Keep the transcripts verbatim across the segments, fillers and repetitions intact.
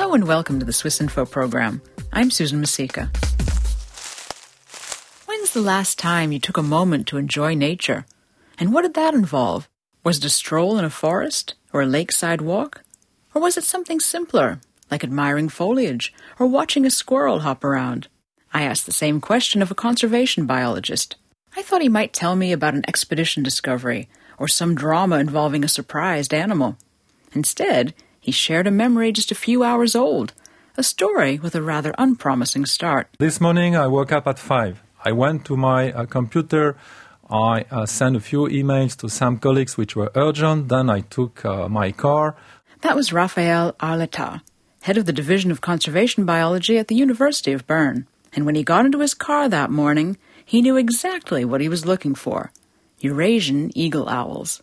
Hello and welcome to the Swiss Info program. I'm Susan Masika. When's the last time you took a moment to enjoy nature? And what did that involve? Was it a stroll in a forest or a lakeside walk? Or was it something simpler, like admiring foliage or watching a squirrel hop around? I asked the same question of a conservation biologist. I thought he might tell me about an expedition discovery or some drama involving a surprised animal. Instead, he shared a memory just a few hours old, a story with a rather unpromising start. This morning I woke up at five. I went to my uh, computer. I uh, sent a few emails to some colleagues which were urgent. Then I took uh, my car. That was Raphael Arleta, head of the Division of Conservation Biology at the University of Bern. And when he got into his car that morning, he knew exactly what he was looking for: Eurasian eagle owls.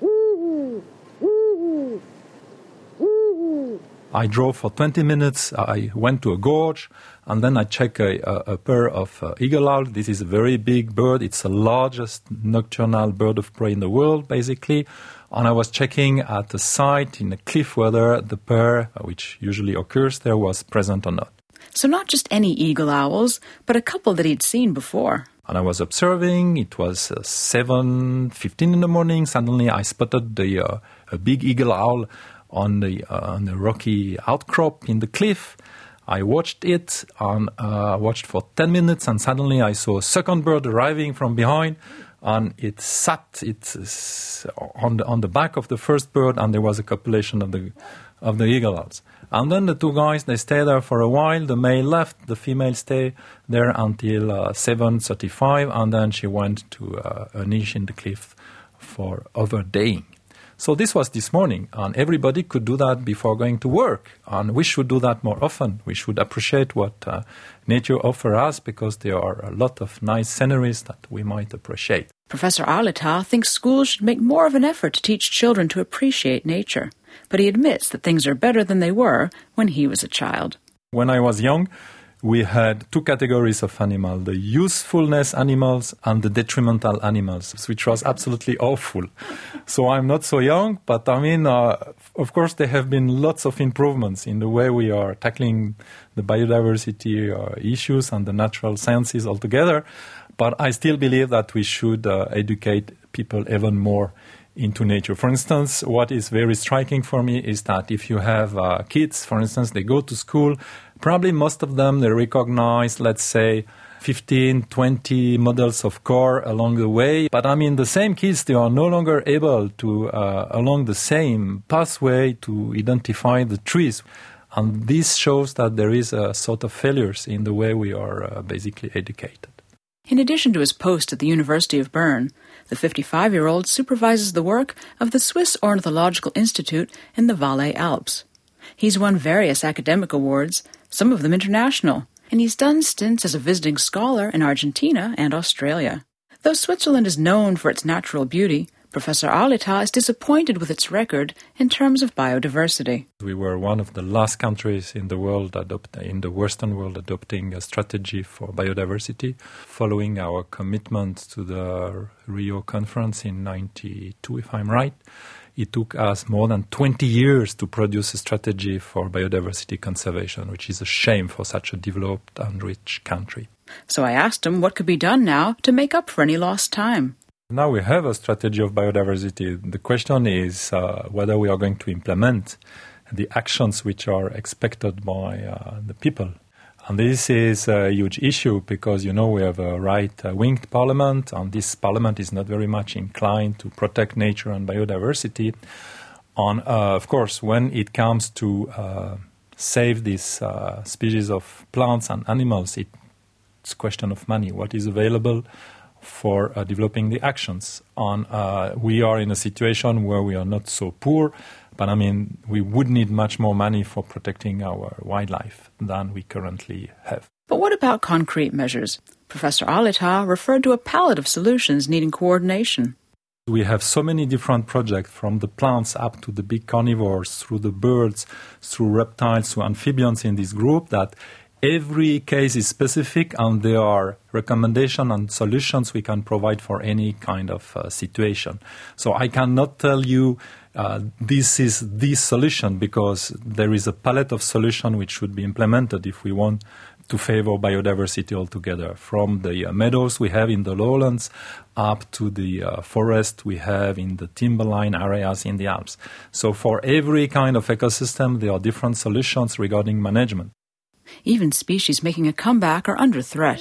I drove for twenty minutes. I went to a gorge, and then I checked a, a, a pair of uh, eagle owls. This is a very big bird. It's the largest nocturnal bird of prey in the world, basically. And I was checking at the site in a cliff whether the pair, which usually occurs there, was present or not. So not just any eagle owls, but a couple that he'd seen before. And I was observing. It was uh, seven fifteen in the morning. Suddenly I spotted the uh, a big eagle owl on the uh, on the rocky outcrop in the cliff. I watched it and uh, watched for ten minutes, and suddenly I saw a second bird arriving from behind, and it sat it's on the on the back of the first bird, and there was a copulation of the of the eagle owls. And then the two guys, they stay there for a while. The male left, the female stayed there until uh, seven thirty-five, and then she went to uh, a niche in the cliff for overdaying. So this was this morning, and everybody could do that before going to work. And we should do that more often. We should appreciate what uh, nature offers us, because there are a lot of nice sceneries that we might appreciate. Professor Arleta thinks schools should make more of an effort to teach children to appreciate nature. But he admits that things are better than they were when he was a child. When I was young, we had two categories of animals, the usefulness animals and the detrimental animals, which was absolutely awful. So I'm not so young, but I mean, uh, of course, there have been lots of improvements in the way we are tackling the biodiversity uh, issues and the natural sciences altogether. But I still believe that we should uh, educate people even more into nature. For instance, what is very striking for me is that if you have uh, kids, for instance, they go to school, probably most of them, they recognize, let's say, fifteen, twenty models of car along the way. But I mean, the same kids, they are no longer able to, uh, along the same pathway, to identify the trees. And this shows that there is a sort of failures in the way we are uh, basically educated. In addition to his post at the University of Bern, the fifty-five-year-old supervises the work of the Swiss Ornithological Institute in the Valais Alps. He's won various academic awards, some of them international, and he's done stints as a visiting scholar in Argentina and Australia. Though Switzerland is known for its natural beauty, Professor Arleta is disappointed with its record in terms of biodiversity. We were one of the last countries in the world, adopt, in the Western world, adopting a strategy for biodiversity, following our commitment to the Rio conference in ninety-two, if I'm right. It took us more than twenty years to produce a strategy for biodiversity conservation, which is a shame for such a developed and rich country. So I asked him what could be done now to make up for any lost time. Now we have a strategy of biodiversity. The question is uh, whether we are going to implement the actions which are expected by uh, the people. And this is a huge issue because, you know, we have a right-winged parliament, and this parliament is not very much inclined to protect nature and biodiversity. And, uh, of course, when it comes to uh, save these uh, species of plants and animals, it's a question of money. What is available for uh, developing the actions? And uh, we are in a situation where we are not so poor, but I mean, we would need much more money for protecting our wildlife than we currently have. But what about concrete measures? Professor Arleta referred to a palette of solutions needing coordination. We have so many different projects, from the plants up to the big carnivores, through the birds, through reptiles, through amphibians in this group, that every case is specific, and there are recommendations and solutions we can provide for any kind of uh, situation. So I cannot tell you uh, this is the solution, because there is a palette of solutions which should be implemented if we want to favor biodiversity altogether, from the uh, meadows we have in the lowlands up to the uh, forest we have in the timberline areas in the Alps. So for every kind of ecosystem, there are different solutions regarding management. Even species making a comeback are under threat.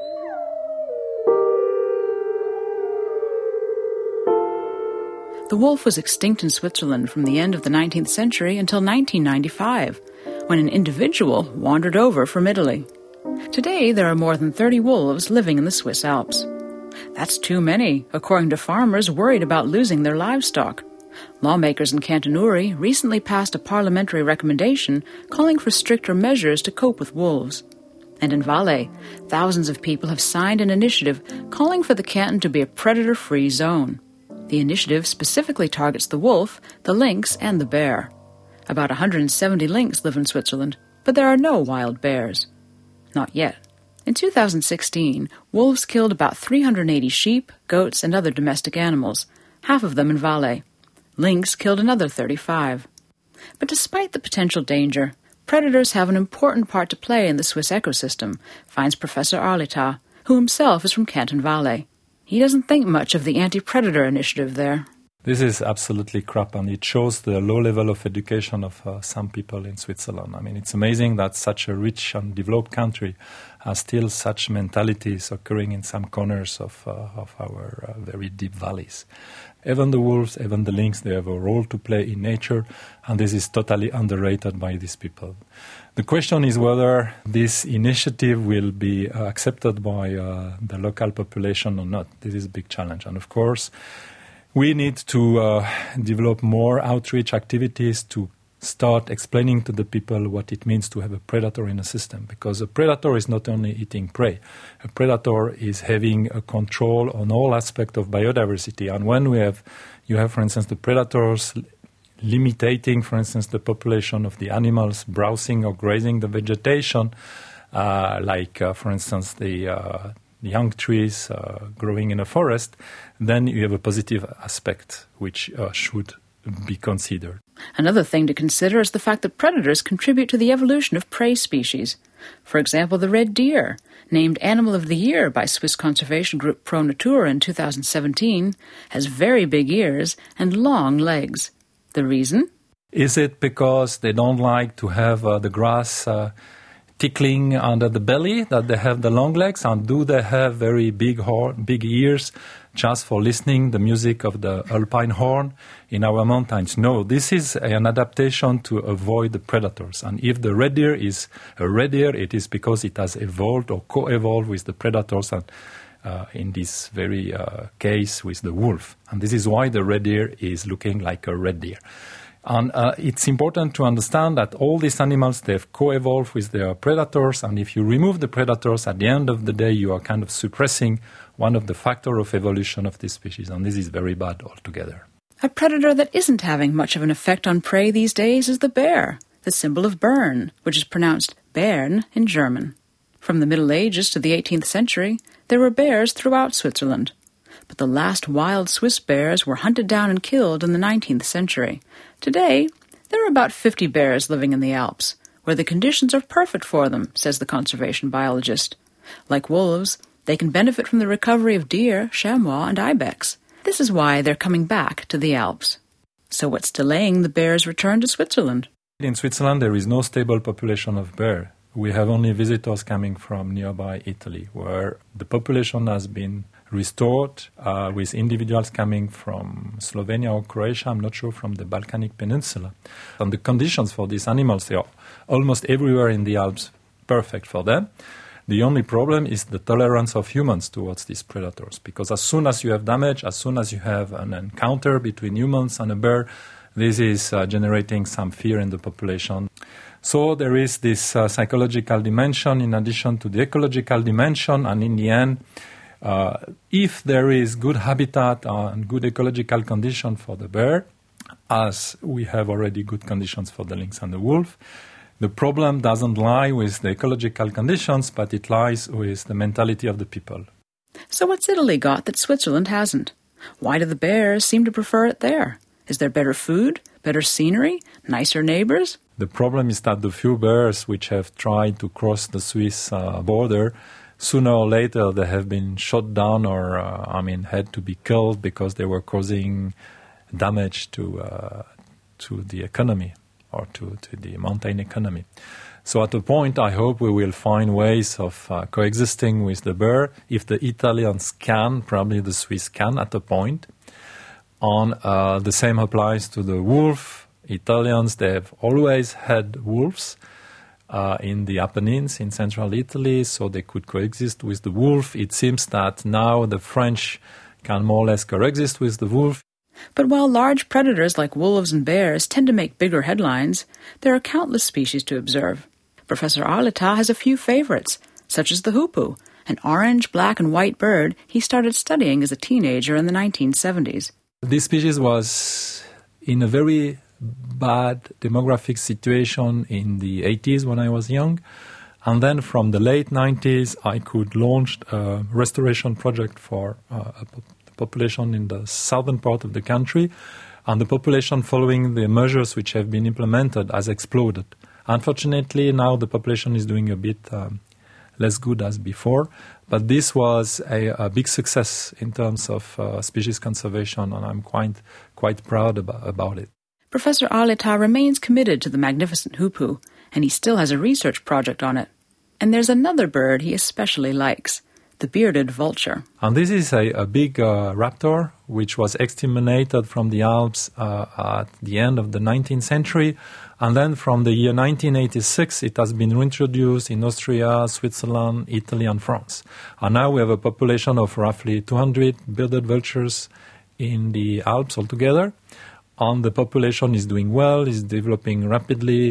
The wolf was extinct in Switzerland from the end of the nineteenth century until nineteen ninety-five, when an individual wandered over from Italy. Today, there are more than thirty wolves living in the Swiss Alps. That's too many, according to farmers worried about losing their livestock. Lawmakers in Canton Uri recently passed a parliamentary recommendation calling for stricter measures to cope with wolves. And in Valais, thousands of people have signed an initiative calling for the canton to be a predator-free zone. The initiative specifically targets the wolf, the lynx, and the bear. About one hundred seventy lynx live in Switzerland, but there are no wild bears. Not yet. In two thousand sixteen, wolves killed about three hundred eighty sheep, goats, and other domestic animals, half of them in Valais. Lynx killed another thirty-five. But despite the potential danger, predators have an important part to play in the Swiss ecosystem, finds Professor Arlita, who himself is from Canton Valais. He doesn't think much of the anti-predator initiative there. This is absolutely crap, and it shows the low level of education of uh, some people in Switzerland. I mean, it's amazing that such a rich and developed country has still such mentalities occurring in some corners of, uh, of our uh, very deep valleys. Even the wolves, even the lynx, they have a role to play in nature, and this is totally underrated by these people. The question is whether this initiative will be uh, accepted by uh, the local population or not. This is a big challenge. And of course, we need to uh, develop more outreach activities to start explaining to the people what it means to have a predator in a system. Because a predator is not only eating prey. A predator is having a control on all aspects of biodiversity. And when we have, you have, for instance, the predators limiting, for instance, the population of the animals browsing or grazing the vegetation, uh, like, uh, for instance, the uh, young trees uh, growing in a forest, then you have a positive aspect which uh, should be considered. Another thing to consider is the fact that predators contribute to the evolution of prey species. For example, the red deer, named Animal of the Year by Swiss conservation group Pro Natura in two thousand seventeen, has very big ears and long legs. The reason? Is it because they don't like to have uh, the grass uh, tickling under the belly, that they have the long legs? And do they have very big horn, big ears just for listening the music of the alpine horn in our mountains? No, this is an adaptation to avoid the predators. And if the red deer is a red deer, it is because it has evolved or co-evolved with the predators, and uh, in this very uh, case with the wolf. And this is why the red deer is looking like a red deer. And uh, it's important to understand that all these animals, they've co-evolved with their predators, and if you remove the predators, at the end of the day, you are kind of suppressing one of the factors of evolution of this species, and this is very bad altogether. A predator that isn't having much of an effect on prey these days is the bear, the symbol of Bern, which is pronounced Bern in German. From the Middle Ages to the eighteenth century, there were bears throughout Switzerland. But the last wild Swiss bears were hunted down and killed in the nineteenth century. Today, there are about fifty bears living in the Alps, where the conditions are perfect for them, says the conservation biologist. Like wolves, they can benefit from the recovery of deer, chamois, and ibex. This is why they're coming back to the Alps. So what's delaying the bears' return to Switzerland? In Switzerland, there is no stable population of bear. We have only visitors coming from nearby Italy, where the population has been restored uh, with individuals coming from Slovenia or Croatia, I'm not sure, from the Balkanic Peninsula. And the conditions for these animals, they are almost everywhere in the Alps perfect for them. The only problem is the tolerance of humans towards these predators, because as soon as you have damage, as soon as you have an encounter between humans and a bear, this is uh, generating some fear in the population. So there is this uh, psychological dimension in addition to the ecological dimension, and in the end, uh, if there is good habitat and good ecological condition for the bear, as we have already good conditions for the lynx and the wolf, the problem doesn't lie with the ecological conditions, but it lies with the mentality of the people. So what's Italy got that Switzerland hasn't? Why do the bears seem to prefer it there? Is there better food, better scenery, nicer neighbors? The problem is that the few bears which have tried to cross the Swiss uh, border, sooner or later they have been shot down or, uh, I mean, had to be killed because they were causing damage to uh, to the economy or to, to the mountain economy. So at a point, I hope we will find ways of uh, coexisting with the bear. If the Italians can, probably the Swiss can at a point. On uh, the same applies to the wolf. Italians, they have always had wolves uh, in the Apennines in central Italy, so they could coexist with the wolf. It seems that now the French can more or less coexist with the wolf. But while large predators like wolves and bears tend to make bigger headlines, there are countless species to observe. Professor Arletat has a few favorites, such as the hoopoe, an orange, black, and white bird he started studying as a teenager in the nineteen seventies. This species was in a very bad demographic situation in the eighties when I was young. And then from the late nineties, I could launch a restoration project for uh, a population in the southern part of the country. And the population, following the measures which have been implemented, has exploded. Unfortunately, now the population is doing a bit um, less good as before. But this was a, a big success in terms of uh, species conservation, and I'm quite, quite proud about, about it. Professor Arletat remains committed to the magnificent hoopoe, and he still has a research project on it. And there's another bird he especially likes, the bearded vulture. And this is a, a big uh, raptor, which was exterminated from the Alps uh, at the end of the nineteenth century. And then from the year nineteen eighty-six, it has been reintroduced in Austria, Switzerland, Italy, and France. And now we have a population of roughly two hundred bearded vultures in the Alps altogether. And the population is doing well, is developing rapidly.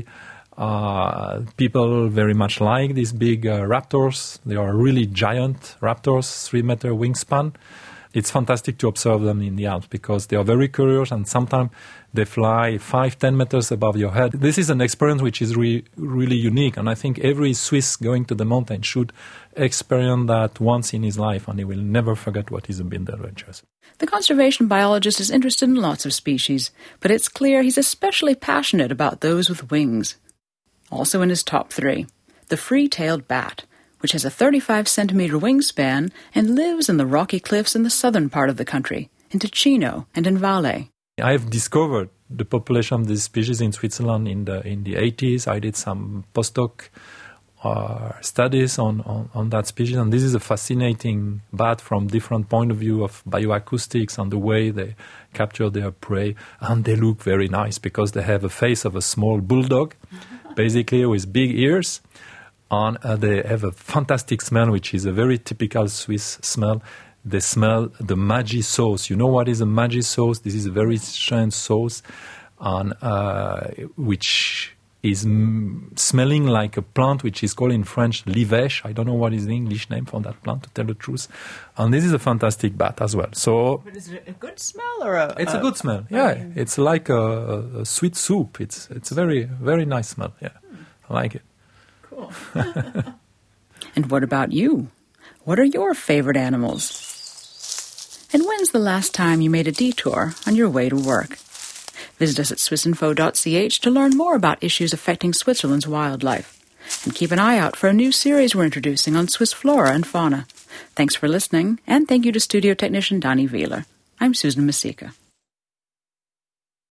Uh, people very much like these big uh, raptors. They are really giant raptors, three-meter wingspan. It's fantastic to observe them in the Alps because they are very curious and sometimes they fly five, ten meters above your head. This is an experience which is re- really unique, and I think every Swiss going to the mountain should experience that once in his life, and he will never forget what is a bearded adventure. The conservation biologist is interested in lots of species, but it's clear he's especially passionate about those with wings. Also in his top three, the free-tailed bat, which has a thirty-five centimeter wingspan and lives in the rocky cliffs in the southern part of the country, in Ticino and in Valle. I have discovered the population of this species in Switzerland in the in the eighties. I did some postdoc uh, studies on, on, on that species, and this is a fascinating bat from different point of view of bioacoustics and the way they capture their prey, and they look very nice because they have a face of a small bulldog, basically with big ears. And uh, they have a fantastic smell, which is a very typical Swiss smell. They smell the Maggi sauce. You know what is a Maggi sauce? This is a very strange sauce, and uh, which is m- smelling like a plant which is called in French livèche. I don't know what is the English name for that plant, to tell the truth. And this is a fantastic bat as well. So, but is it a good smell or a? It's a, a good smell. Yeah, I mean, it's like a, a sweet soup. It's it's a very very nice smell. Yeah, hmm. I like it. Cool. And what about you? What are your favorite animals? And when's the last time you made a detour on your way to work? Visit us at swissinfo dot c h to learn more about issues affecting Switzerland's wildlife. And keep an eye out for a new series we're introducing on Swiss flora and fauna. Thanks for listening, and thank you to studio technician Danny Wheeler. I'm Susan Masika.